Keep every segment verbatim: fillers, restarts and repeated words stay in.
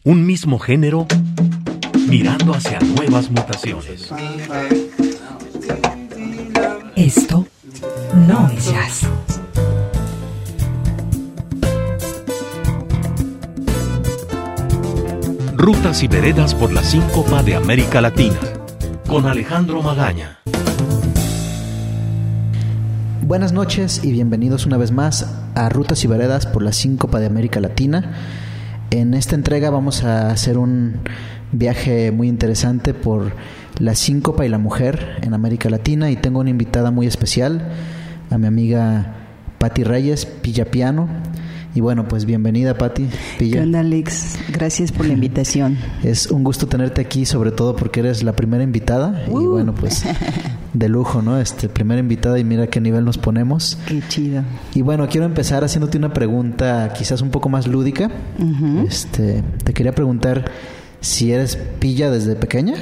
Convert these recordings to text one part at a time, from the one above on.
Un mismo género mirando hacia nuevas mutaciones. Esto no es jazz. Rutas y veredas por la síncopa de América Latina, con Alejandro Magaña. Buenas noches y bienvenidos una vez más a Rutas y veredas por la síncopa de América Latina. En esta entrega vamos a hacer un viaje muy interesante por la síncopa y la mujer en América Latina, y tengo una invitada muy especial, a mi amiga Patti Reyes, Pilla Piano. Y bueno, pues bienvenida, Patti. ¿Qué onda, Alex? Gracias por la invitación. Es un gusto tenerte aquí, sobre todo porque eres la primera invitada. Uh. Y bueno, pues de lujo, ¿no? Este, primera invitada, y mira qué nivel nos ponemos. Qué chido. Y bueno, quiero empezar haciéndote una pregunta quizás un poco más lúdica. Uh-huh. Este, te quería preguntar si eres pilla desde pequeña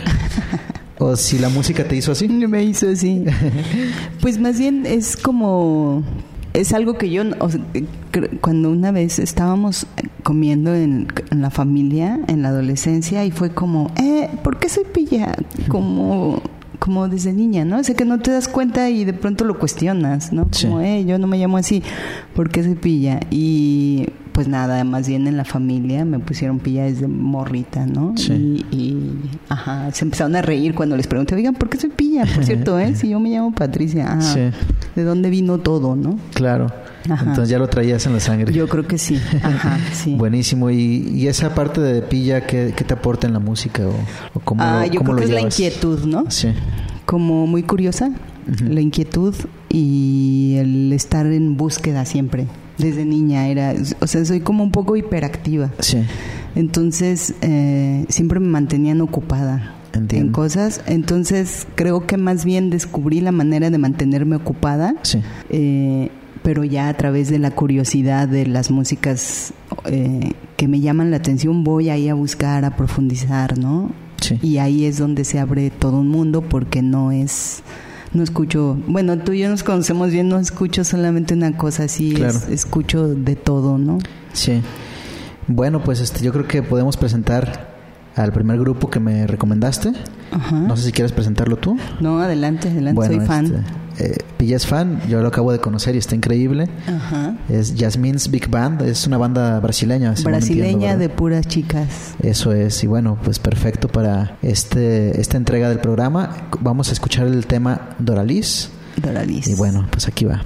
o si la música te hizo así. Me hizo así. Pues más bien es como... Es algo que yo, o sea, cuando una vez estábamos comiendo en, en la familia, en la adolescencia, y fue como, eh, ¿por qué soy pilla? Como, como desde niña, ¿no? O sea, que no te das cuenta y de pronto lo cuestionas, ¿no? Como, sí. eh, yo no me llamo así, ¿por qué soy pilla? Y pues nada, más bien en la familia me pusieron pilla desde morrita, ¿no? Sí. Y, y, ajá, se empezaron a reír cuando les pregunté, oigan, ¿por qué soy pilla? Por cierto, ¿eh? Si yo me llamo Patricia. Ah, sí. ¿De dónde vino todo, no? Claro. Ajá. Entonces ya lo traías en la sangre. Yo creo que sí. Ajá, sí. Buenísimo. ¿Y, y esa parte de pilla, qué, qué te aporta en la música? ¿O, o cómo ah, lo, yo cómo creo lo que llevas? Es la inquietud, ¿no? Sí. Como muy curiosa, uh-huh. La inquietud y el estar en búsqueda siempre. Desde niña era, o sea, soy como un poco hiperactiva. Sí. Entonces, eh, siempre me mantenían ocupada. Entiendo. En cosas. Entonces, creo que más bien descubrí la manera de mantenerme ocupada. Sí. Eh, pero ya a través de la curiosidad de las músicas eh, que me llaman la atención, voy ahí a buscar, a profundizar, ¿no? Sí. Y ahí es donde se abre todo un mundo, porque no es... No escucho, bueno, tú y yo nos conocemos bien, no escucho solamente una cosa, así, claro. es, escucho de todo, ¿no? Sí. Bueno, pues este, yo creo que podemos presentar al primer grupo que me recomendaste. Ajá. No sé si quieres presentarlo tú. No, adelante, adelante, bueno, soy fan. Este, eh, Pilla es fan, yo lo acabo de conocer y está increíble. Ajá. Es Jasmine's Big Band, es una banda brasileña. Brasileña, no entiendo, de puras chicas. Eso es, y bueno, pues perfecto para este esta entrega del programa. Vamos a escuchar el tema Doralice. Doralice. Y bueno, pues aquí va.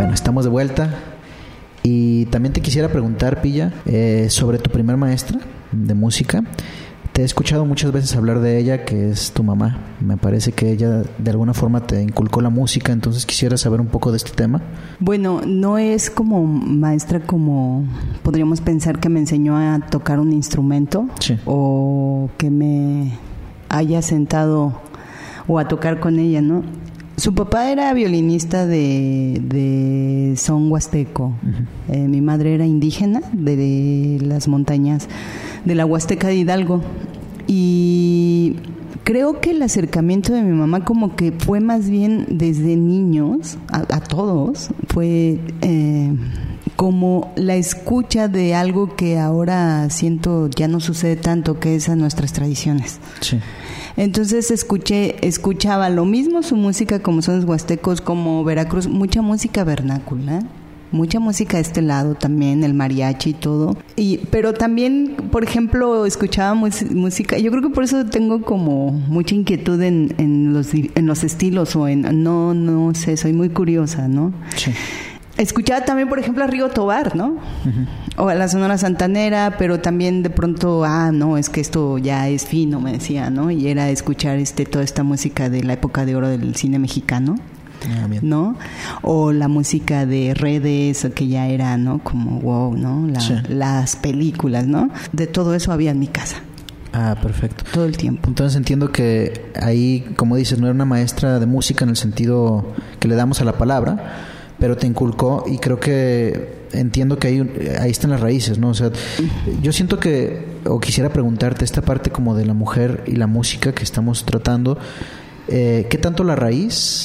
Bueno, estamos de vuelta. Y también te quisiera preguntar, Pilla, eh, sobre tu primer maestra de música. Te he escuchado muchas veces hablar de ella, que es tu mamá. Me parece que ella de alguna forma te inculcó la música, entonces quisiera saber un poco de este tema. Bueno, no es como maestra como podríamos pensar que me enseñó a tocar un instrumento, sí, o que me haya sentado o a tocar con ella, ¿no? Su papá era violinista de, de son huasteco. Uh-huh. Eh, mi madre era indígena de las montañas de la Huasteca de Hidalgo. Y creo que el acercamiento de mi mamá como que fue más bien desde niños, a, a todos, fue eh, como la escucha de algo que ahora siento ya no sucede tanto, que es a nuestras tradiciones. Sí. Entonces escuché, escuchaba lo mismo su música, como son los huastecos, como Veracruz, mucha música vernácula, mucha música de este lado también, el mariachi y todo. Y, pero también, por ejemplo, escuchaba mus- música, yo creo que por eso tengo como mucha inquietud en, en, los, en los estilos, o en, no, no sé, soy muy curiosa, ¿no? Sí. Escuchaba también, por ejemplo, a Río Tobar, ¿no? Uh-huh. O a la Sonora Santanera, pero también de pronto, ah, no, es que esto ya es fino, me decía, ¿no? Y era escuchar este toda esta música de la época de oro del cine mexicano, ah, ¿no? O la música de Redes, que ya era, ¿no? Como wow, ¿no? La, sí. Las películas, ¿no? De todo eso había en mi casa. Ah, perfecto. Todo el tiempo. Entonces entiendo que ahí, como dices, no era una maestra de música en el sentido que le damos a la palabra, pero te inculcó, y creo que entiendo que ahí, ahí están las raíces, ¿no? O sea, yo siento que, o quisiera preguntarte, esta parte como de la mujer y la música que estamos tratando, eh, ¿qué tanto la raíz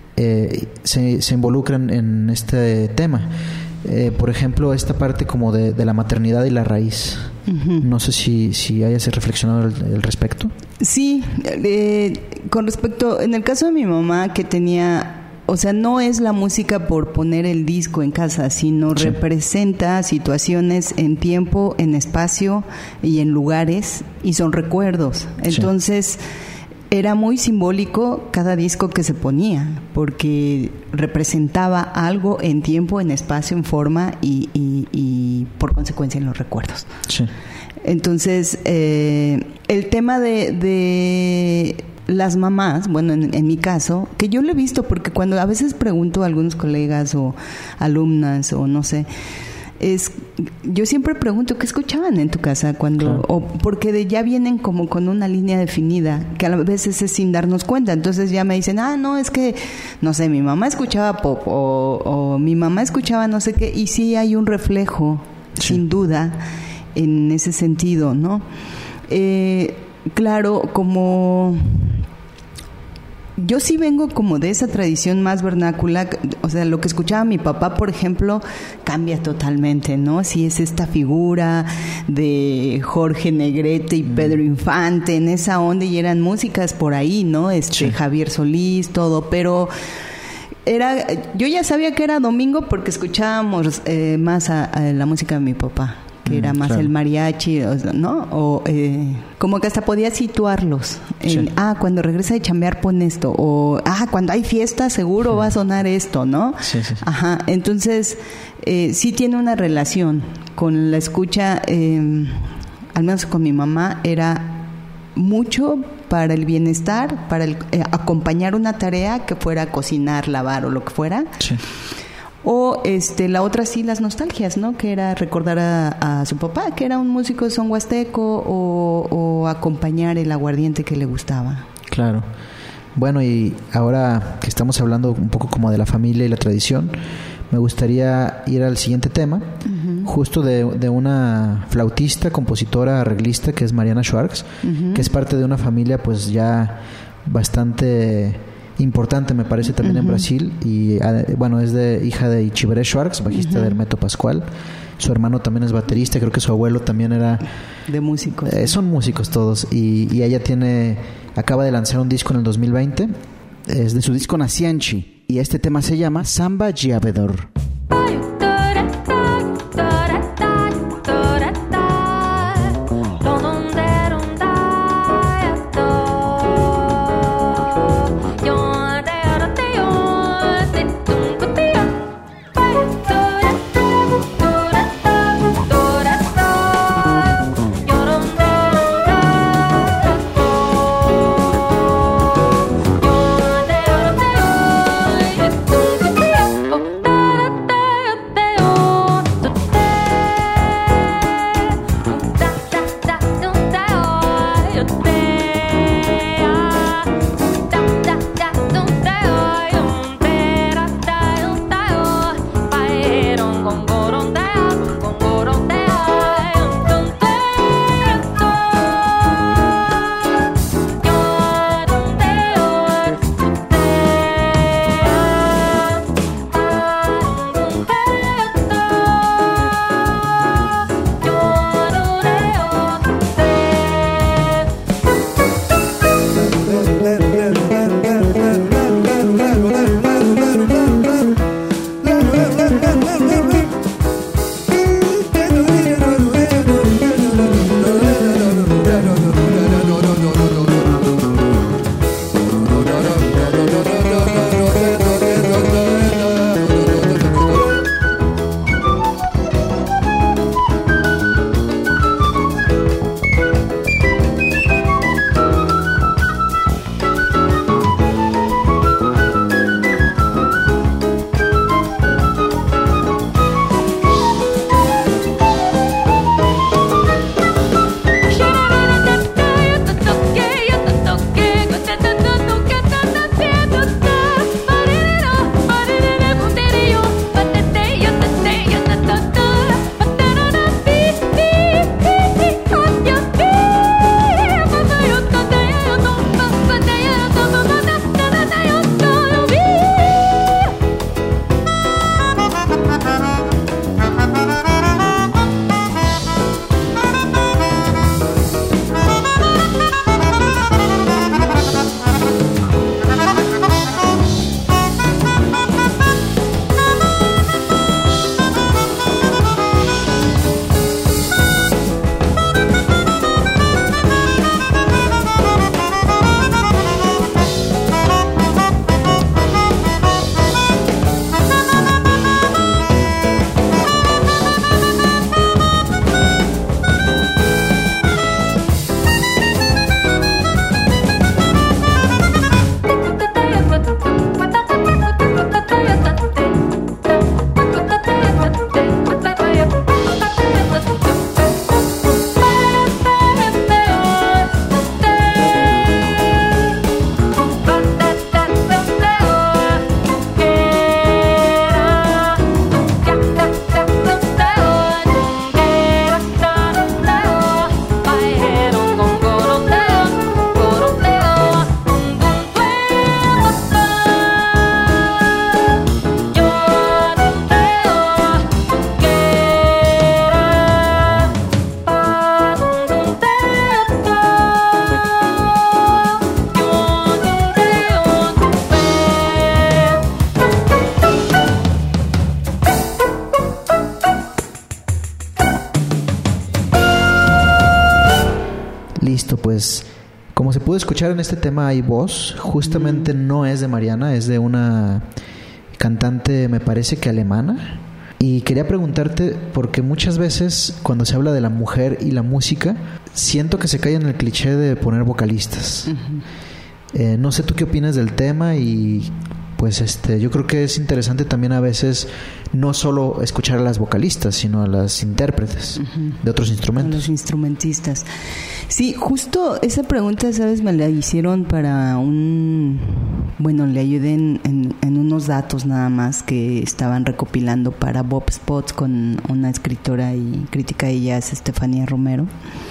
eh, se, se involucran en este tema? Eh, por ejemplo, esta parte como de, de la maternidad y la raíz. Uh-huh. No sé si, si hayas reflexionado al, al respecto. Sí, eh, con respecto, en el caso de mi mamá, que tenía... O sea, no es la música por poner el disco en casa, sino sí. representa situaciones en tiempo, en espacio y en lugares, y son recuerdos. Entonces, sí. era muy simbólico cada disco que se ponía, porque representaba algo en tiempo, en espacio, en forma y, y, y por consecuencia en los recuerdos. Sí. Entonces, eh, el tema de... de las mamás, bueno, en, en mi caso, que yo lo he visto porque cuando a veces pregunto a algunos colegas o alumnas o no sé, es yo siempre pregunto ¿qué escuchaban en tu casa? Cuando claro. o porque de, ya vienen como con una línea definida, que a veces es sin darnos cuenta, entonces ya me dicen, ah, no, es que, no sé, mi mamá escuchaba pop o, o mi mamá escuchaba no sé qué, y sí hay un reflejo, sí. sin duda, en ese sentido, ¿no? Eh, claro, como... Yo sí vengo como de esa tradición más vernácula, o sea, lo que escuchaba mi papá, por ejemplo, cambia totalmente, ¿no? Si es esta figura de Jorge Negrete y Pedro Infante, en esa onda, y eran músicas por ahí, ¿no? Este, sí. Javier Solís, todo, pero... era yo ya sabía que era domingo porque escuchábamos eh, más a, a la música de mi papá, que era más claro. el mariachi, ¿no? O eh, como que hasta podía situarlos en, sí. ah, cuando regresa de chambear pon esto, o ah, cuando hay fiesta seguro sí. va a sonar esto, ¿no? Sí, sí, sí. Ajá, entonces eh, sí tiene una relación con la escucha, eh, al menos con mi mamá, era mucho para el bienestar, para el, eh, acompañar una tarea que fuera cocinar, lavar o lo que fuera. Sí. O este la otra sí, las nostalgias, ¿no? Que era recordar a, a su papá, que era un músico de son huasteco, o, o acompañar el aguardiente que le gustaba. Claro. Bueno, y ahora que estamos hablando un poco como de la familia y la tradición, me gustaría ir al siguiente tema, uh-huh. justo de, de una flautista, compositora, arreglista, que es Mariana Schwartz, uh-huh. que es parte de una familia pues ya bastante... importante, me parece, también uh-huh. en Brasil, y bueno, es de hija de Ichiberé Schwartz, bajista uh-huh. de Hermeto Pascual. Su hermano también es baterista, creo que su abuelo también era de músicos. Eh, son músicos todos, y, y ella tiene acaba de lanzar un disco en el dos mil veinte, es de su disco Nasciente, y este tema se llama Samba Giavedor. pues como se pudo escuchar en este tema hay voz, justamente mm. no es de Mariana, es de una cantante, me parece que alemana. Y quería preguntarte, porque muchas veces cuando se habla de la mujer y la música, siento que se cae en el cliché de poner vocalistas. Uh-huh. Eh, no sé tú qué opinas del tema y pues este, yo creo que es interesante también a veces no solo escuchar a las vocalistas, sino a las intérpretes uh-huh. de otros instrumentos. A los instrumentistas. Sí, justo esa pregunta, ¿sabes? Me la hicieron para un... Bueno, le ayudé en, en, en unos datos nada más que estaban recopilando para Bob Spots con una escritora y crítica de jazz, Estefanía Romero.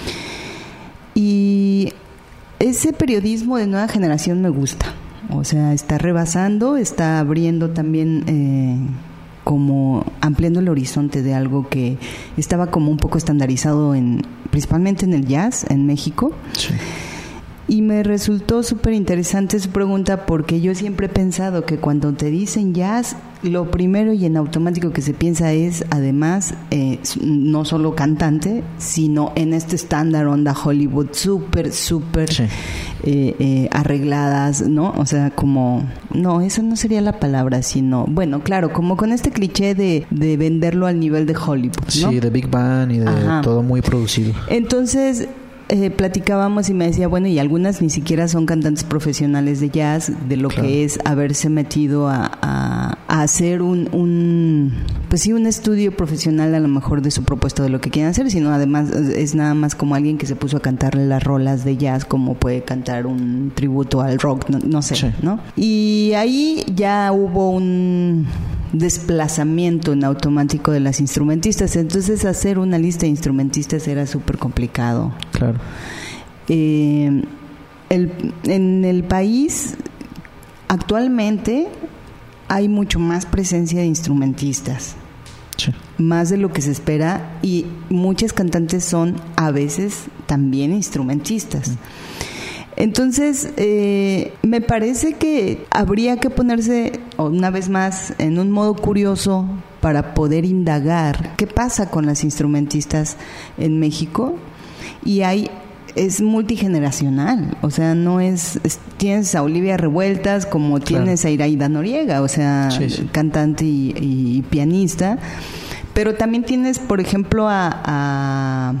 Y ese periodismo de nueva generación me gusta. O sea, está rebasando, está abriendo también... Eh, como ampliando el horizonte de algo que estaba como un poco estandarizado en principalmente en el jazz en México. Sí. Y me resultó súper interesante su pregunta porque yo siempre he pensado que cuando te dicen jazz, lo primero y en automático que se piensa es además eh, no solo cantante, sino en este estándar onda Hollywood súper, súper sí. eh, eh, arregladas, ¿no? O sea, como... No, eso no sería la palabra, sino... Bueno, claro, como con este cliché de, de venderlo al nivel de Hollywood, ¿no? Sí, de Big Band y de Ajá. todo muy producido. Entonces... Eh, platicábamos y me decía, bueno, y algunas ni siquiera son cantantes profesionales de jazz, de lo claro. que es haberse metido a, a, a hacer un, un, pues sí, un estudio profesional a lo mejor de su propuesta de lo que quieren hacer, sino además es nada más como alguien que se puso a cantarle las rolas de jazz como puede cantar un tributo al rock, no, no sé, sí. ¿no? Y ahí ya hubo un desplazamiento en automático de las instrumentistas, entonces hacer una lista de instrumentistas era súper complicado. Claro. Eh, el, en el país actualmente hay mucho más presencia de instrumentistas, sí. más de lo que se espera, y muchas cantantes son a veces también instrumentistas. Mm. Entonces, eh, me parece que habría que ponerse una vez más en un modo curioso para poder indagar qué pasa con las instrumentistas en México. Y hay, es multigeneracional, o sea, no es, es tienes a Olivia Revueltas como tienes claro. a Iraida Noriega, o sea, sí, sí. cantante y, y, y pianista, pero también tienes, por ejemplo, a... a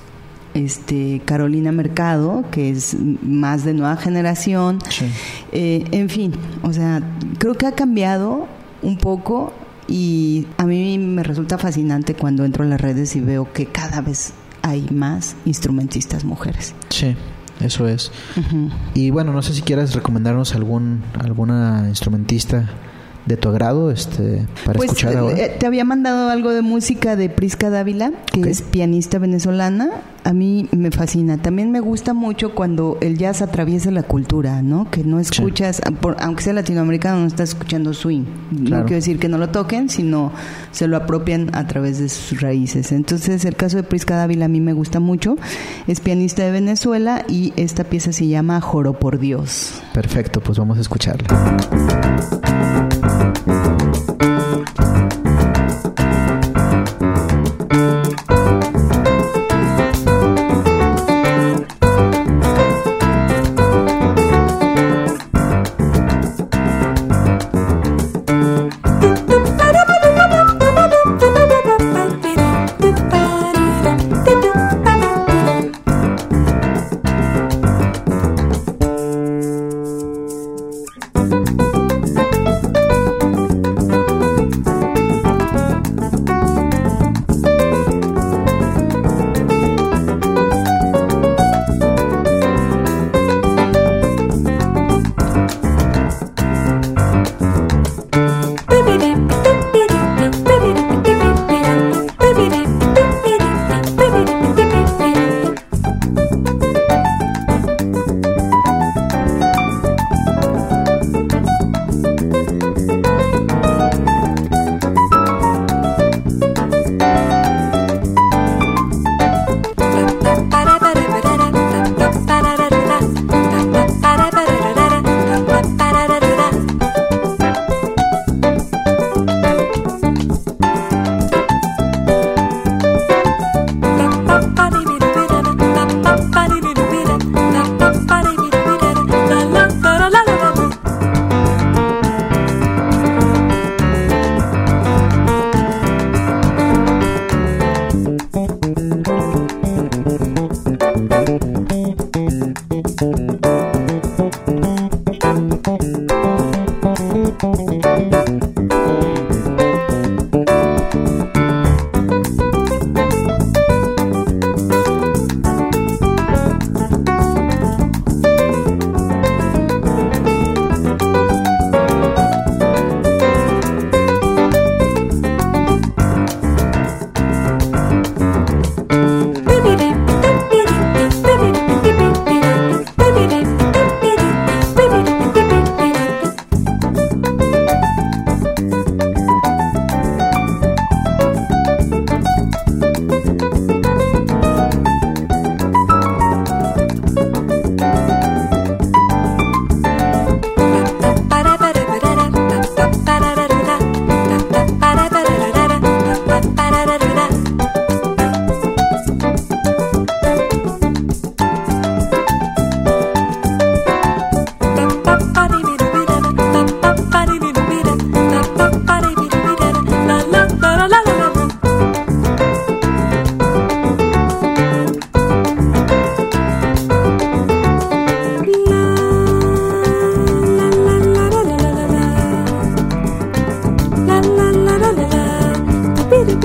Este, Carolina Mercado, que es más de nueva generación. Sí. Eh, en fin, o sea, creo que ha cambiado un poco y a mí me resulta fascinante cuando entro a las redes y veo que cada vez hay más instrumentistas mujeres. Sí, eso es. Uh-huh. Y bueno, no sé si quieras recomendarnos algún alguna instrumentista de tu agrado, este, para pues, escuchar ahora. Eh, te había mandado algo de música de Prisca Dávila, que okay. es pianista venezolana. A mí me fascina. También me gusta mucho cuando el jazz atraviesa la cultura, ¿no? Que no escuchas, sí. por, aunque sea latinoamericano, no estás escuchando swing. Claro. No quiero decir que no lo toquen, sino se lo apropian a través de sus raíces. Entonces, el caso de Prisca Dávila a mí me gusta mucho. Es pianista de Venezuela y esta pieza se llama Joro por Dios. Perfecto, pues vamos a escucharla.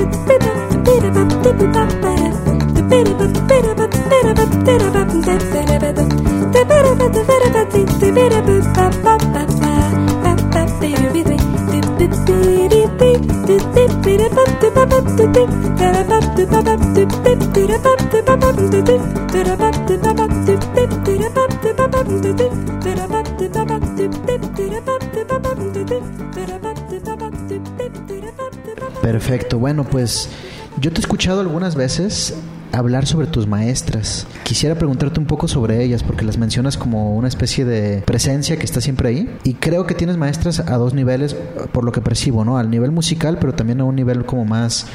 Perfecto, bueno, pues yo te he escuchado algunas veces hablar sobre tus maestras. Quisiera preguntarte un poco sobre ellas, porque las mencionas como una especie de presencia que está siempre ahí. Y creo que tienes maestras a dos niveles, por lo que percibo, ¿no? Al nivel musical, pero también a un nivel como más,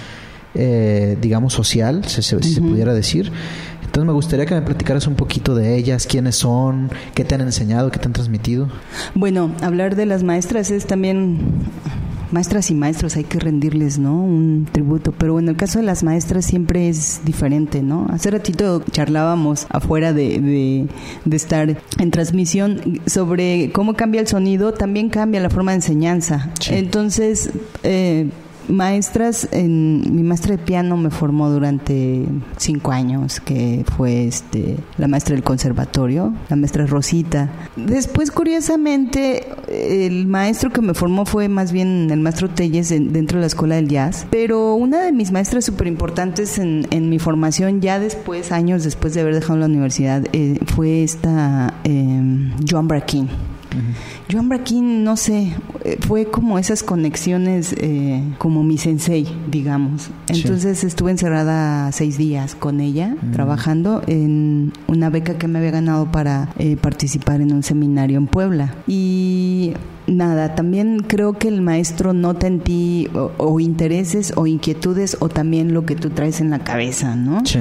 eh, digamos, social, si, si uh-huh. se pudiera decir. Entonces me gustaría que me platicaras un poquito de ellas, quiénes son, qué te han enseñado, qué te han transmitido. Bueno, hablar de las maestras es también... Maestras y maestros, hay que rendirles, ¿no?, un tributo, pero en el caso de las maestras siempre es diferente, ¿no? Hace ratito charlábamos afuera de, de, de estar en transmisión sobre cómo cambia el sonido, también cambia la forma de enseñanza. Sí. Entonces, eh, maestras, en, mi maestra de piano me formó durante cinco años, que fue este la maestra del conservatorio, la maestra Rosita. Después, curiosamente, el maestro que me formó fue más bien el maestro Telles en, dentro de la escuela del jazz, pero una de mis maestras súper importantes en, en mi formación, ya después, años después de haber dejado la universidad, eh, fue esta eh, Joan Braquin. Uh-huh. Joan Braquin, no sé, fue como esas conexiones, eh, como mi sensei, digamos. Entonces sí. Estuve encerrada seis días con ella, uh-huh. trabajando en una beca que me había ganado para eh, participar en un seminario en Puebla. Y nada, también creo que el maestro nota en ti o, o intereses o inquietudes o también lo que tú traes en la cabeza, ¿no? Sí.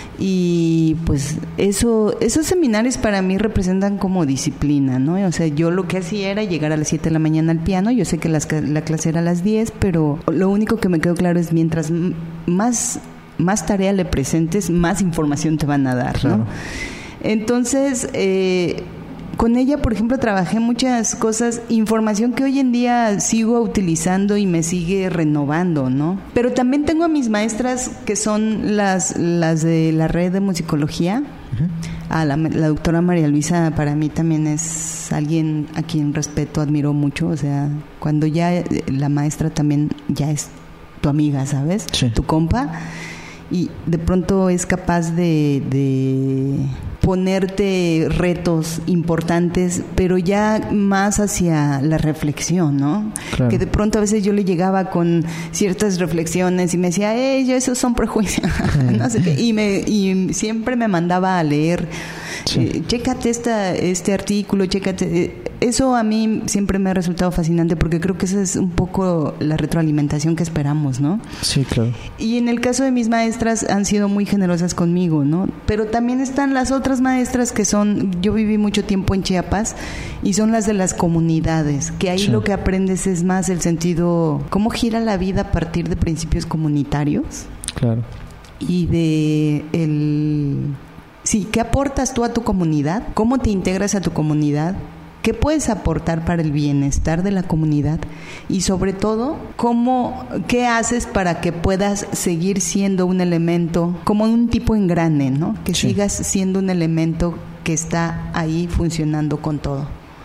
Y pues eso, esos seminarios para mí representan como disciplina, ¿no? O sea, yo lo que hacía era llegar a las siete de la mañana al piano. Yo sé que las, la clase era a las diez, pero lo único que me quedó claro es mientras más, más tarea le presentes, más información te van a dar, ¿no? Claro. Entonces, eh, con ella, por ejemplo, trabajé muchas cosas, información que hoy en día sigo utilizando y me sigue renovando, ¿no? Pero también tengo a mis maestras que son las, las de la red de musicología. Uh-huh. A la, la doctora María Luisa para mí también es alguien a quien respeto, admiro mucho. O sea, cuando ya la maestra también ya es tu amiga, ¿sabes? Sí. Tu compa. Y de pronto es capaz de... de ponerte retos importantes, pero ya más hacia la reflexión, ¿no? Claro. Que de pronto a veces yo le llegaba con ciertas reflexiones y me decía, ¡eh, esos son prejuicios! No sé qué. Y, me, y siempre me mandaba a leer, sí. eh, chécate esta, este artículo, chécate... Eh, eso a mí siempre me ha resultado fascinante porque creo que esa es un poco la retroalimentación que esperamos, ¿no? Sí, claro. Y en el caso de mis maestras han sido muy generosas conmigo, ¿no? Pero también están las otras maestras que son, yo viví mucho tiempo en Chiapas y son las de las comunidades, que ahí sí. Lo que aprendes es más el sentido, cómo gira la vida a partir de principios comunitarios. Claro. Y de el... Sí, ¿qué aportas tú a tu comunidad? ¿Cómo te integras a tu comunidad? ¿Qué puedes aportar para el bienestar de la comunidad? Y sobre todo, ¿cómo, qué haces para que puedas seguir siendo un elemento, como un tipo engrane, ¿no? Que sí. Sigas siendo un elemento que está ahí funcionando con todo.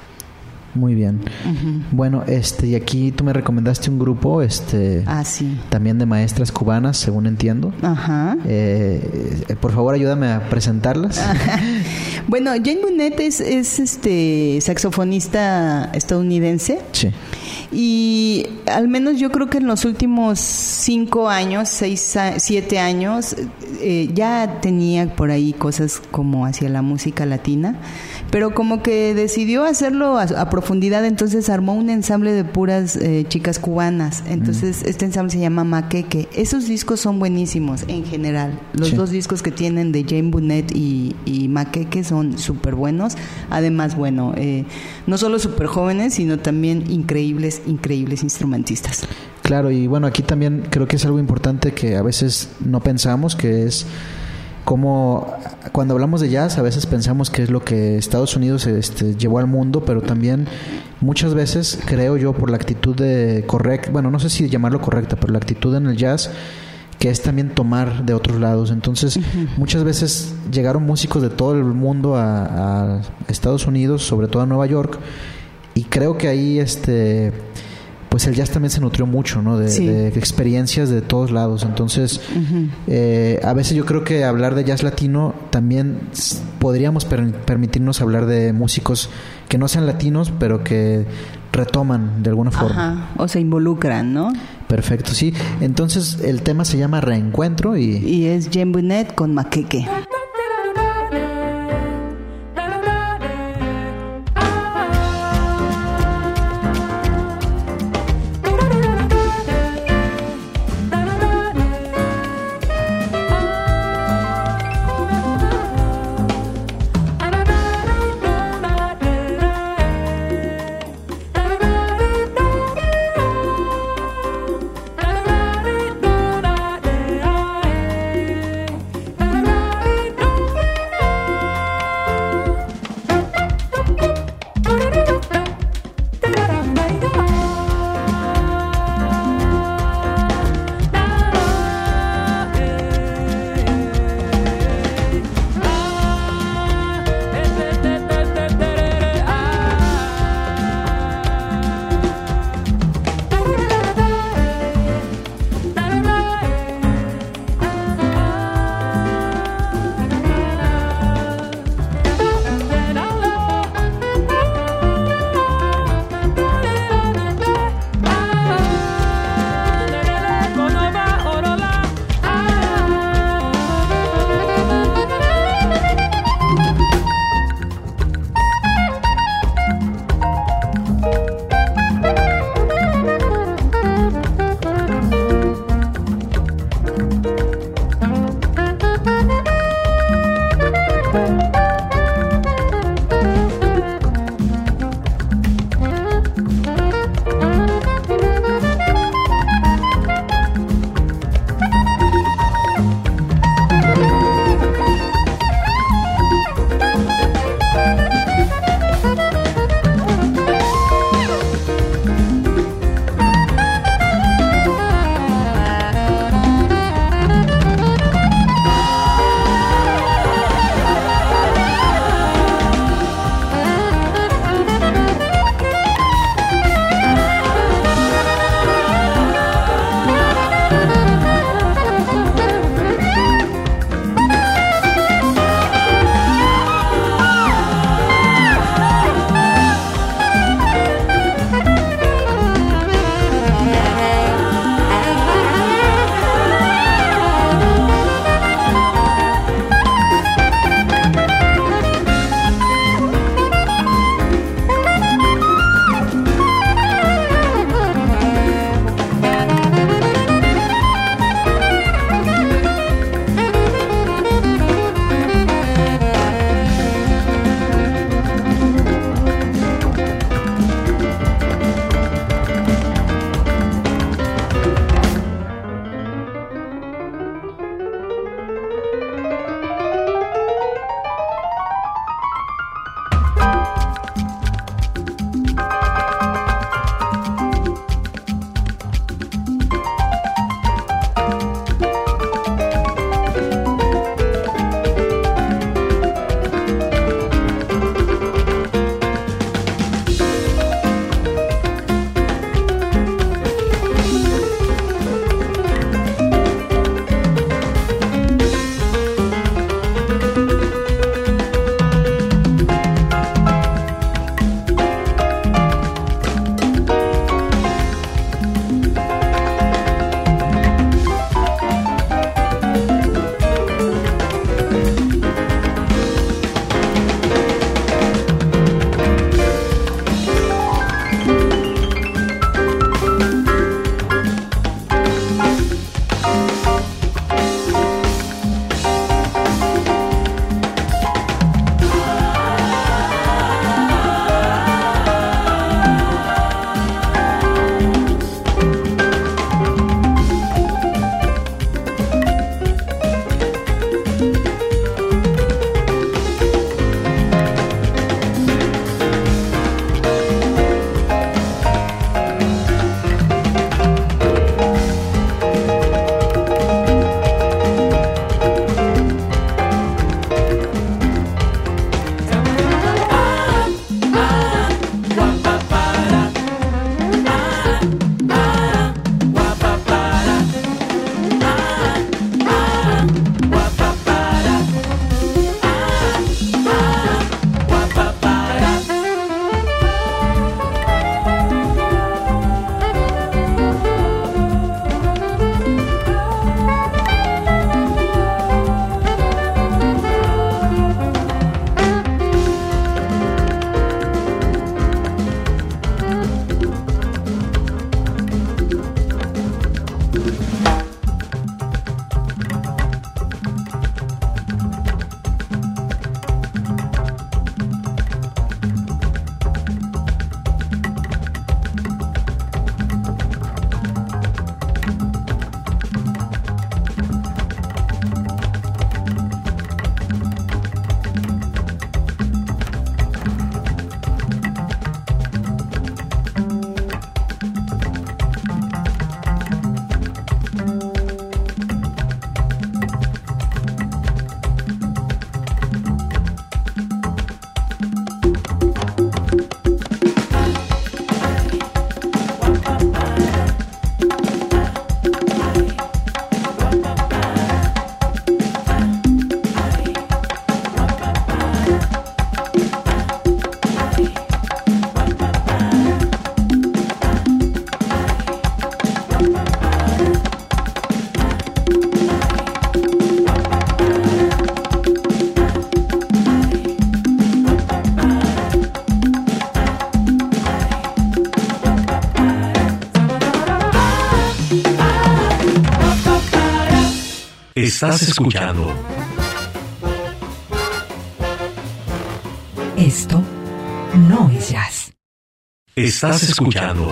Muy bien. Uh-huh. Bueno, este, y aquí tú me recomendaste un grupo, este, ah, sí. también de maestras cubanas, según entiendo. Ajá. Eh, por favor, ayúdame a presentarlas. Ajá. Bueno, Jane Bunnett es, es este saxofonista estadounidense. Sí. Y al menos yo creo que en los últimos cinco años, seis, siete años, eh, ya tenía por ahí cosas como hacia la música latina, pero como que decidió hacerlo a, a profundidad, entonces armó un ensamble de puras eh, chicas cubanas. Entonces mm. este ensamble se llama Maqueque. Esos discos son buenísimos en general. Los sí. dos discos que tienen de Jane Bunnett y, y Maqueque son súper buenos. Además, bueno, eh, no solo súper jóvenes, sino también increíbles, increíbles instrumentistas. Claro, y bueno, aquí también creo que es algo importante que a veces no pensamos, que es como cuando hablamos de jazz a veces pensamos que es lo que Estados Unidos este, llevó al mundo, pero también muchas veces creo yo por la actitud de correcta, bueno, no sé si llamarlo correcta, pero la actitud en el jazz que es también tomar de otros lados. Entonces, uh-huh. muchas veces llegaron músicos de todo el mundo a, a Estados Unidos, sobre todo a Nueva York, y creo que ahí este pues el jazz también se nutrió mucho, ¿no? De, sí. de experiencias de todos lados. Entonces, uh-huh. eh, a veces yo creo que hablar de jazz latino también podríamos per- permitirnos hablar de músicos que no sean latinos, pero que retoman de alguna forma. Ajá, o se involucran, ¿no? Perfecto, sí. Entonces, el tema se llama Reencuentro y... Y es Jen Bunet con Maqueque. Estás escuchando. Esto no es jazz. Estás escuchando.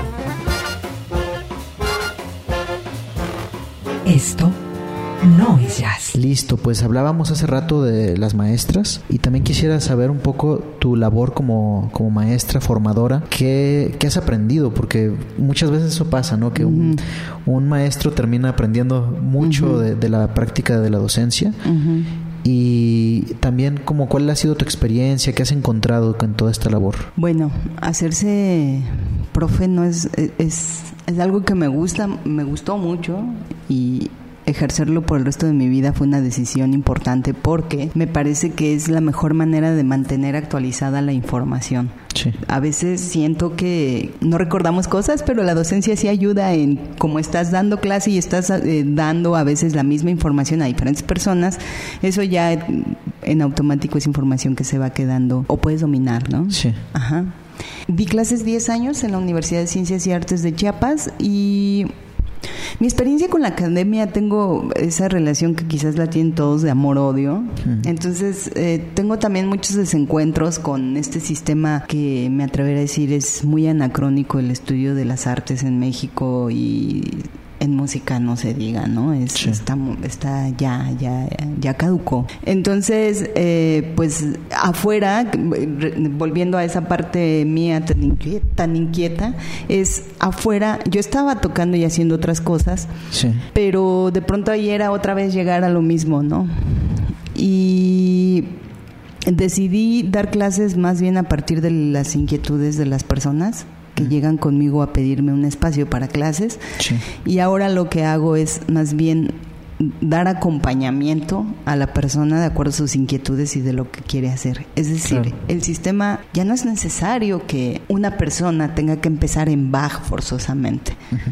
Esto no es jazz. Listo, pues hablábamos hace rato de las maestras y también quisiera saber un poco tu labor como, como maestra formadora. ¿Qué, qué has aprendido? Porque muchas veces eso pasa, ¿no? Que un, uh-huh. un maestro termina aprendiendo mucho uh-huh. de, de la práctica de la docencia. Uh-huh. Y también, como, ¿cuál ha sido tu experiencia? ¿Qué has encontrado con toda esta labor? Bueno, hacerse profe no es, es, es algo que me gusta, me gustó mucho, y ejercerlo por el resto de mi vida fue una decisión importante porque me parece que es la mejor manera de mantener actualizada la información. Sí. A veces siento que no recordamos cosas, pero la docencia sí ayuda en cómo estás dando clase y estás eh, dando a veces la misma información a diferentes personas. Eso ya en automático es información que se va quedando o puedes dominar, ¿no? Sí. Ajá. Di clases diez años en la Universidad de Ciencias y Artes de Chiapas y mi experiencia con la academia, tengo esa relación que quizás la tienen todos de amor-odio. Uh-huh. Entonces, eh, tengo también muchos desencuentros con este sistema que me atrevería a decir es muy anacrónico, el estudio de las artes en México, y en música no se diga, ¿no? Es, sí. está, está ya, ya, ya caducó. Entonces, eh, pues afuera, volviendo a esa parte mía tan inquieta, tan inquieta, es afuera, yo estaba tocando y haciendo otras cosas, sí. pero de pronto ahí era otra vez llegar a lo mismo, ¿no? Y decidí dar clases más bien a partir de las inquietudes de las personas que llegan conmigo a pedirme un espacio para clases, sí. y ahora lo que hago es más bien dar acompañamiento a la persona de acuerdo a sus inquietudes y de lo que quiere hacer. Es decir, claro. el sistema ya no es necesario que una persona tenga que empezar en Bach forzosamente. Uh-huh.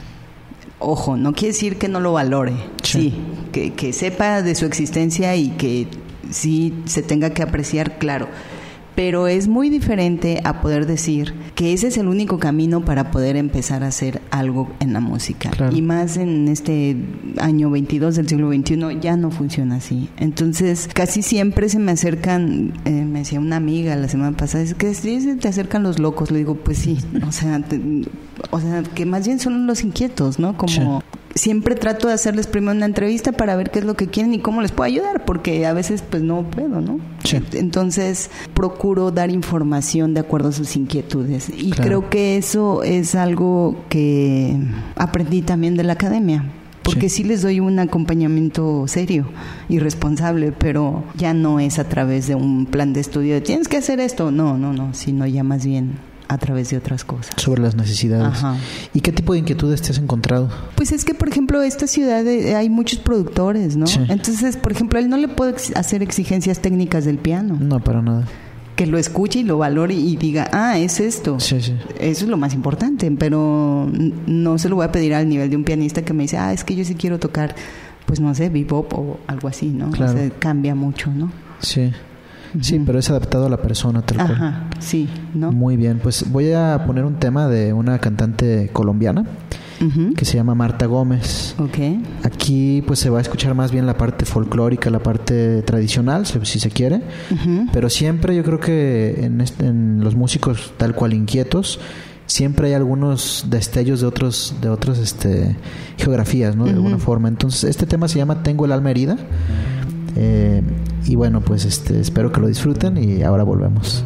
Ojo, no quiere decir que no lo valore, sí, sí que, que sepa de su existencia y que sí se tenga que apreciar, claro. Pero es muy diferente a poder decir que ese es el único camino para poder empezar a hacer algo en la música. Claro. Y más en este año veintidós del siglo veintiuno ya no funciona así. Entonces, casi siempre se me acercan, eh, me decía una amiga la semana pasada, es que sí, te acercan los locos. Le digo, pues sí, o sea, te, o sea, que más bien son los inquietos, ¿no? Como... Sí. Siempre trato de hacerles primero una entrevista para ver qué es lo que quieren y cómo les puedo ayudar, porque a veces pues no puedo, ¿no? Sí. Entonces procuro dar información de acuerdo a sus inquietudes y claro. creo que eso es algo que aprendí también de la academia, porque sí. sí les doy un acompañamiento serio y responsable, pero ya no es a través de un plan de estudio de tienes que hacer esto, no, no, no, sino ya más bien a través de otras cosas. Sobre las necesidades. Ajá. ¿Y qué tipo de inquietudes te has encontrado? Pues es que, por ejemplo, esta ciudad eh, hay muchos productores, ¿no? Sí. Entonces, por ejemplo, él no le puede ex- hacer exigencias técnicas del piano. No, para nada. Que lo escuche y lo valore y diga, ah, es esto. Sí, sí. Eso es lo más importante, pero no se lo voy a pedir al nivel de un pianista que me dice, ah, es que yo sí quiero tocar, pues no sé, bebop o algo así, ¿no? Claro. O sea, cambia mucho, ¿no? Sí. Sí, pero es adaptado a la persona, tal cual. Ajá, sí, ¿no? Muy bien, pues voy a poner un tema de una cantante colombiana uh-huh. que se llama Marta Gómez. Okay. Aquí pues se va a escuchar más bien la parte folclórica, la parte tradicional, si se quiere, uh-huh. pero siempre yo creo que en, este, en los músicos tal cual inquietos siempre hay algunos destellos de otros de otras este, geografías, ¿no? De uh-huh. alguna forma. Entonces este tema se llama Tengo el alma herida. Eh, y bueno, pues este espero que lo disfruten y ahora volvemos.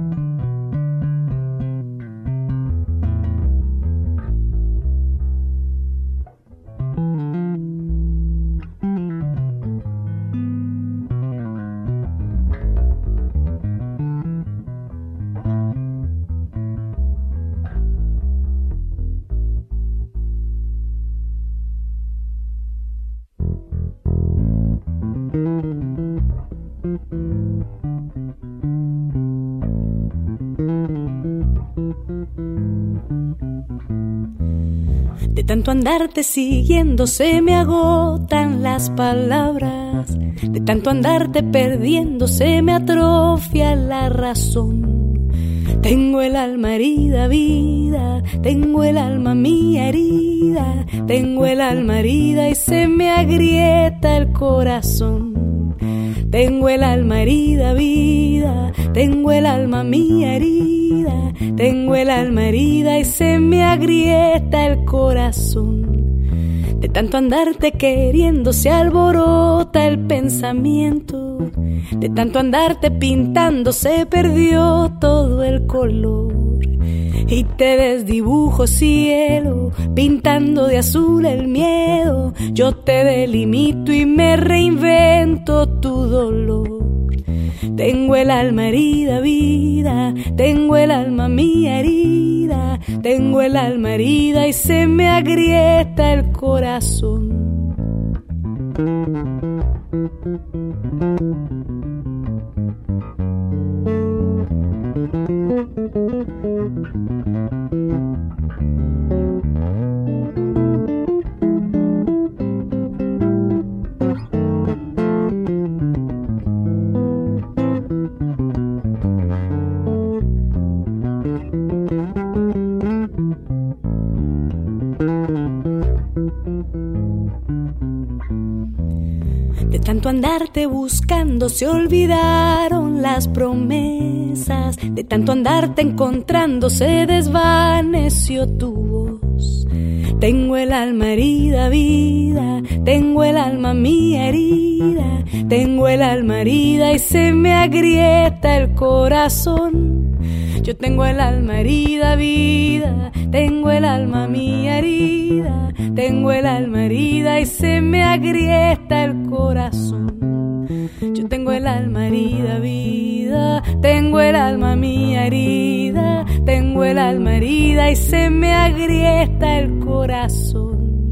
De tanto andarte siguiendo se me agotan las palabras, de tanto andarte perdiendo se me atrofia la razón. Tengo el alma herida, vida, tengo el alma mía herida, tengo el alma herida y se me agrieta el corazón. Tengo el alma herida, vida, tengo el alma mía herida, tengo el alma herida y se me agrieta el corazón. De tanto andarte queriendo se alborota el pensamiento, de tanto andarte pintando se perdió todo el color. Y te desdibujo cielo, pintando de azul el miedo. Yo te delimito y me reinvento tu dolor. Tengo el alma herida, vida, tengo el alma mía herida, tengo el alma herida y se me agrieta el corazón. De tanto andarte buscando se olvidaron las promesas, de tanto andarte encontrando se desvaneció tu voz. Tengo el alma herida, vida, tengo el alma mía herida, tengo el alma herida y se me agrieta el corazón. Yo tengo el alma herida, vida, tengo el alma mía herida, tengo el alma herida y se me agrieta el corazón. Yo tengo el alma herida, vida, tengo el alma mía herida, tengo el alma herida y se me agrieta el corazón.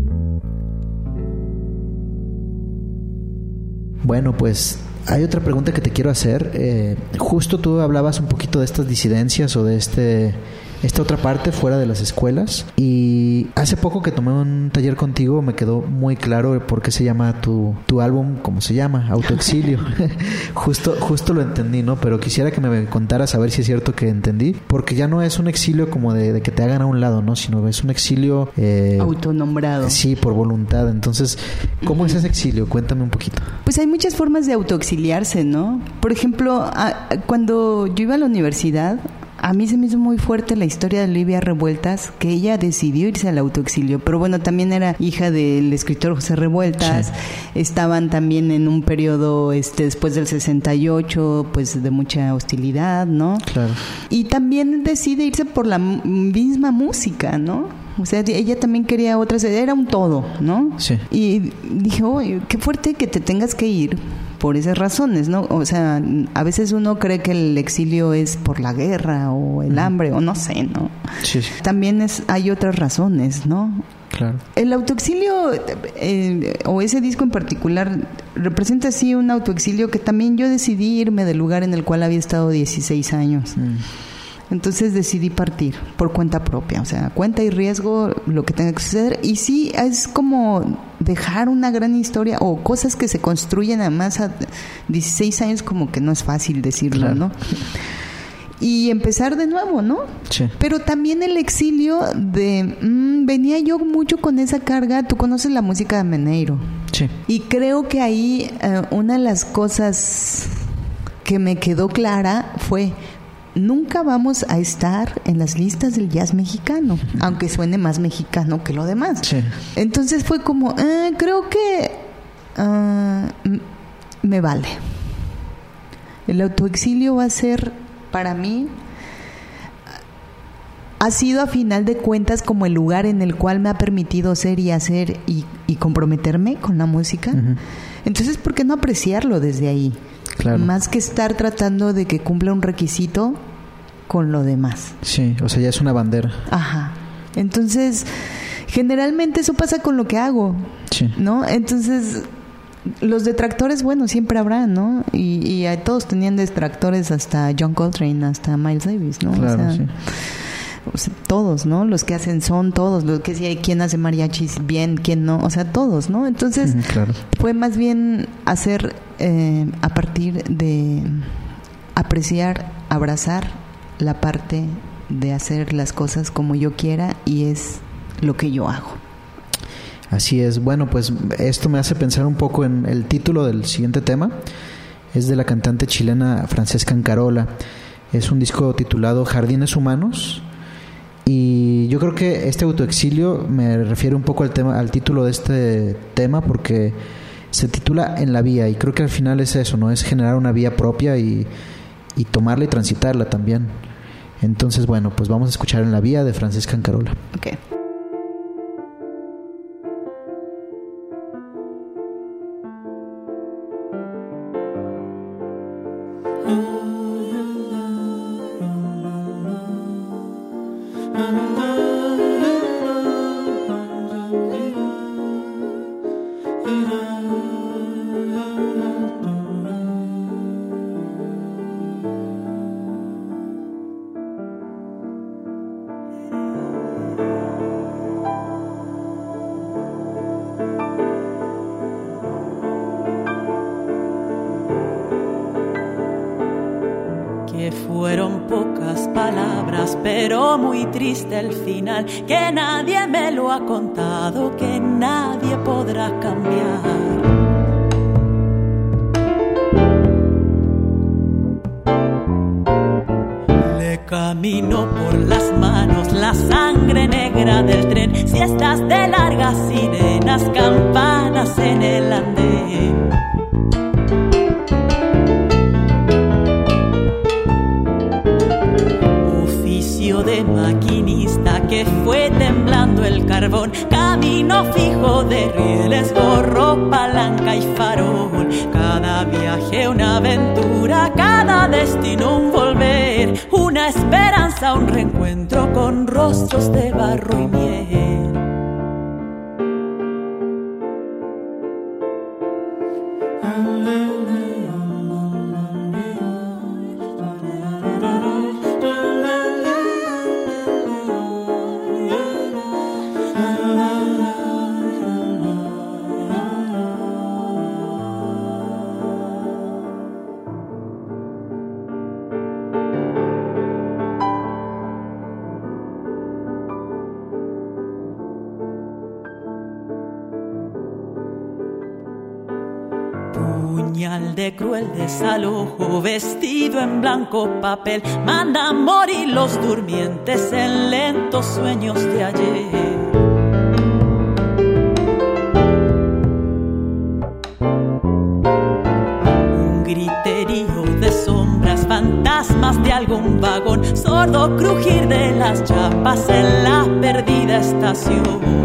Bueno, pues hay otra pregunta que te quiero hacer. Eh, justo tú hablabas un poquito de estas disidencias o de este esta otra parte fuera de las escuelas, y hace poco que tomé un taller contigo me quedó muy claro por qué se llama tu, tu álbum, como se llama, Autoexilio. justo justo lo entendí, ¿no? Pero quisiera que me contaras a ver si es cierto que entendí, porque ya no es un exilio como de, de que te hagan a un lado, ¿no? Sino es un exilio eh, autonombrado. Sí, por voluntad. Entonces, ¿cómo uh-huh. es ese exilio? Cuéntame un poquito. Pues hay muchas formas de autoexiliarse, ¿no? Por ejemplo, a, a, cuando yo iba a la universidad, a mí se me hizo muy fuerte la historia de Olivia Revueltas, que ella decidió irse al autoexilio, pero bueno, también era hija del escritor José Revueltas, sí. Estaban también en un periodo este después del sesenta y ocho, pues de mucha hostilidad, ¿no? Claro. Y también decide irse por la misma música, ¿no? O sea, ella también quería otras, era un todo, ¿no? Sí. Y dije, oye, qué fuerte que te tengas que ir por esas razones, ¿no? O sea, a veces uno cree que el exilio es por la guerra o el hambre, o no sé, ¿no? Sí, sí. También es, hay otras razones, ¿no? Claro. El autoexilio, eh, o ese disco en particular, representa así un autoexilio que también yo decidí irme del lugar en el cual había estado dieciséis años. Mm. Entonces decidí partir por cuenta propia, o sea, cuenta y riesgo lo que tenga que suceder. Y sí, es como dejar una gran historia o cosas que se construyen además a dieciséis años, como que no es fácil decirlo, claro. ¿no? Y empezar de nuevo, ¿no? Sí. Pero también el exilio de... Mmm, venía yo mucho con esa carga. Tú conoces la música de Meneiro. Sí. Y creo que ahí uh, una de las cosas que me quedó clara fue... Nunca vamos a estar en las listas del jazz mexicano, aunque suene más mexicano que lo demás. Sí. Entonces fue como, eh, creo que uh, me vale. El autoexilio va a ser, para mí, ha sido a final de cuentas como el lugar en el cual me ha permitido ser y hacer y, y comprometerme con la música. Uh-huh. Entonces, ¿por qué no apreciarlo desde ahí? Claro. Más que estar tratando de que cumpla un requisito con lo demás. Sí, o sea, ya es una bandera. Ajá. Entonces, generalmente eso pasa con lo que hago. Sí. ¿No? Entonces, los detractores, bueno, siempre habrá, ¿no? Y, y a todos tenían detractores, hasta John Coltrane, hasta Miles Davis, ¿no? Claro, o sea, sí. O sea, todos, ¿no? Los que hacen son todos, los que sí hay quien hace mariachis bien, quien no, o sea, todos, ¿no? Entonces, claro. Fue más bien hacer eh, a partir de apreciar, abrazar la parte de hacer las cosas como yo quiera y es lo que yo hago. Así es. Bueno, pues esto me hace pensar un poco en el título del siguiente tema. Es de la cantante chilena Francesca Ancarola. Es un disco titulado Jardines Humanos. Y yo creo que este autoexilio me refiere un poco al tema, al título de este tema, porque se titula En la vía, y creo que al final es eso, ¿no? Es generar una vía propia y, y tomarla y transitarla también. Entonces, bueno, pues vamos a escuchar En la vía de Francesca Ancarola. Okay. Fueron pocas palabras, pero muy triste el final, que nadie me lo ha contado, que nadie podrá cambiar. Le camino por las manos la sangre negra del tren, siestas de largas sirenas, campanas en el andén. De maquinista que fue temblando el carbón, camino fijo de rieles, gorro, palanca y farol. Cada viaje una aventura, cada destino un volver, una esperanza, un reencuentro con rostros de barro y miel. Puñal de cruel desalojo, vestido en blanco papel, manda morir los durmientes en lentos sueños de ayer. Un griterío de sombras, fantasmas de algún vagón, sordo crujir de las chapas en la perdida estación.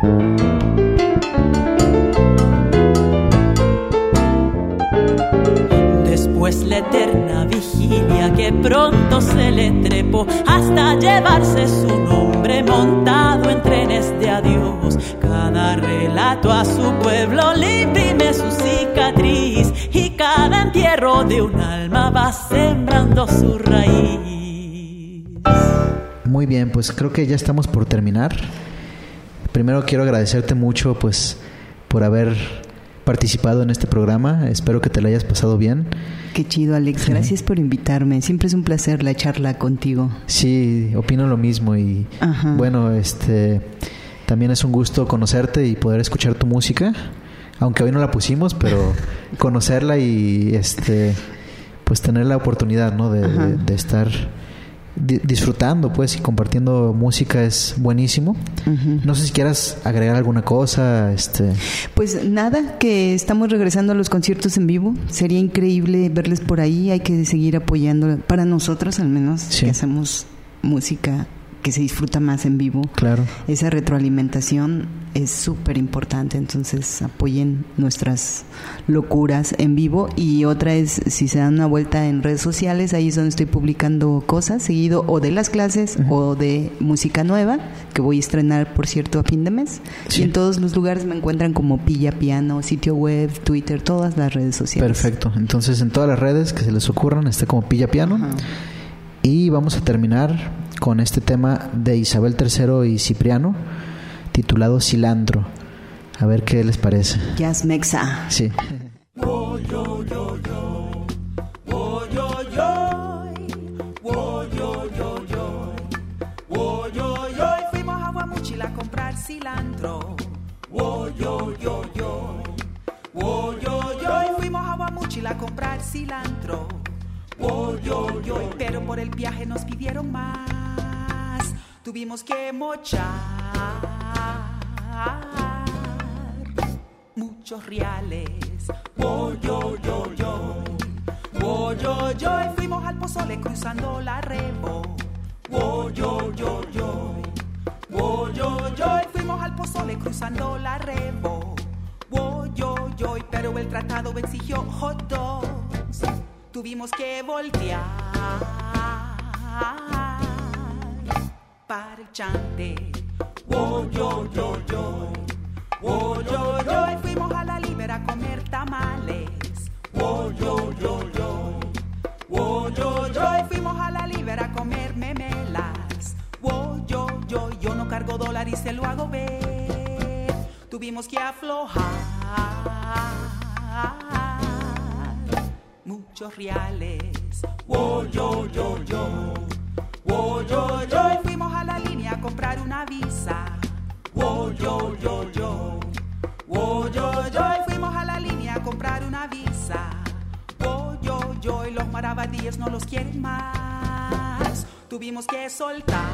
Pues la eterna vigilia que pronto se le trepó hasta llevarse su nombre montado en trenes de adiós. Cada relato a su pueblo le imprime su cicatriz y cada entierro de un alma va sembrando su raíz. Muy bien, pues creo que ya estamos por terminar. Primero quiero agradecerte mucho pues por haber participado en este programa. Espero que te lo hayas pasado bien. Qué chido, Alex. Gracias por invitarme. Siempre es un placer la charla contigo. Sí, opino lo mismo y Ajá. bueno, este también es un gusto conocerte y poder escuchar tu música, aunque hoy no la pusimos, pero conocerla y este pues tener la oportunidad, ¿no? de, de, de estar di- disfrutando pues y compartiendo música es buenísimo. Uh-huh. No sé si quieras agregar alguna cosa. este Pues nada, que estamos regresando a los conciertos en vivo. Sería increíble verles por ahí. Hay que seguir apoyando, para nosotros al menos, sí. que hacemos música que se disfruta más en vivo. Claro. Esa retroalimentación es súper importante, entonces apoyen nuestras locuras en vivo. Y otra es, si se dan una vuelta en redes sociales, ahí es donde estoy publicando cosas seguido, o de las clases, uh-huh. o de música nueva, que voy a estrenar, por cierto, a fin de mes. Sí. Y en todos los lugares me encuentran como Pilla Piano, sitio web, Twitter, todas las redes sociales. Perfecto, entonces en todas las redes que se les ocurran está como Pilla Piano. Uh-huh. Y vamos a terminar con este tema de Isabel tercero y Cipriano, titulado Cilantro. A ver qué les parece. Jazz Mexa. Sí. Oh, yo, yo, yo. Oh, yo, yo. Oh, yo, yo. yo, yo, oh, yo, yo. Y fuimos a Guamuchil a comprar cilantro, oh, yo, yo. Pero por el viaje nos pidieron más, tuvimos que mochar muchos reales, oh, yo, yo, yo, oh, yo, yo. Y fuimos al Pozole cruzando la Rebo, oh, yo, yo, yo, oh, yo, yo. Y fuimos al Pozole cruzando la Rebo, oh, yo, yo. Pero el tratado exigió hot dogs, tuvimos que voltear para el Chante, oh, yo, yo, yo, oh, yo, yo. Y fuimos a la Libera a comer tamales, oh, yo, yo, yo, oh, yo, yo. Y fuimos a la Libera a comer memelas, oh, yo, yo. Yo no cargo dólar y se lo hago ver, tuvimos que aflojar muchos reales, oh, yo, yo, yo, oh, yo, yo. Y fuimos a la línea a comprar una visa, oh, yo, yo, yo, oh, yo, yo. Y fuimos a la línea a comprar una visa, oh, yo, yo. Y los maravadíes no los quieren más, tuvimos que soltar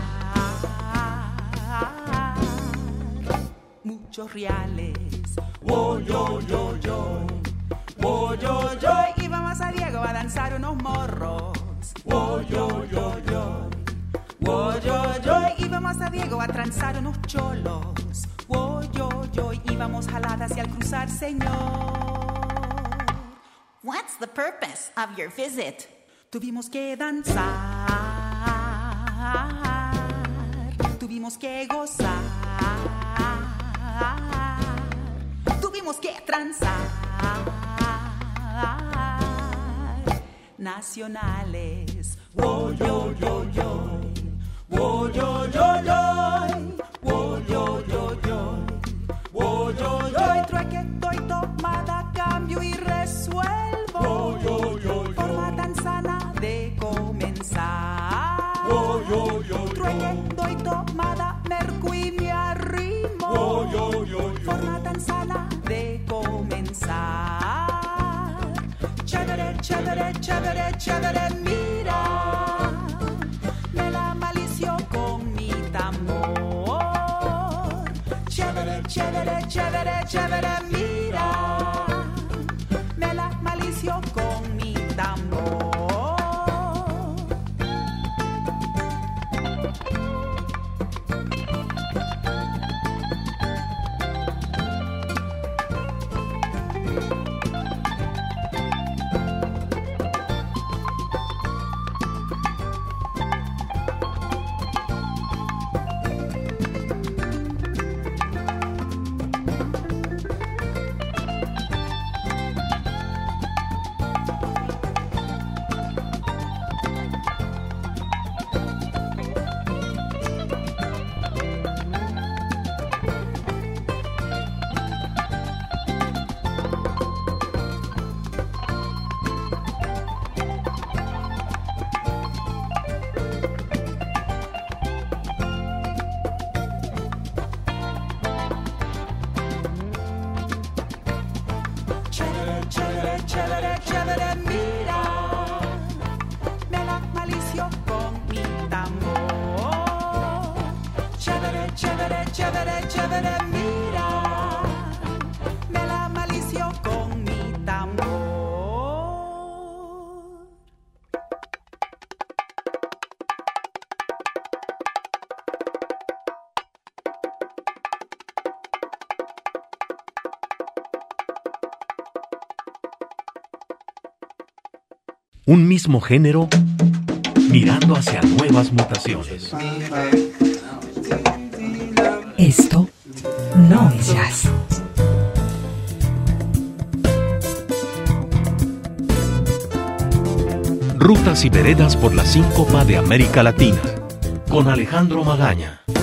muchos reales, oh, yo, yo, yo, oh, yo, yo. Íbamos a Diego a danzar unos morros, oh, yo, yo, yo, oh, yo, yo. Íbamos a Diego a transar unos cholos, oh, yo, yo. Íbamos jaladas y al cruzar, señor, What's the purpose of your visit? tuvimos que danzar, tuvimos que gozar, tuvimos que transar, nacionales, oh, yo, yo, yo, oh, yo, yo, yo, oh, yo, yo, yo, oh, yo, yo. Y trueque, doy tomada, cambio y resuelvo, oh, yo, yo, yo. Forma tan sana de comenzar, oh, yo, yo, yo. Trueque, doy tomada, merco y me arrimo, oh, yo, yo, yo. Forma tan sana de comenzar. Chévere, chévere, chévere, chévere, mira, me la malició con mi tambor. Chévere, chévere, chévere, chévere, mira, me la malició con mi tambor. Chévere, chévere, mira, me la malició con mi tambor. Chévere, chévere, chévere, chévere, mira, me la malició con mi tambor. Un mismo género mirando hacia nuevas mutaciones. Esto no es jazz. Rutas y veredas por la síncopa de América Latina, con Alejandro Magaña.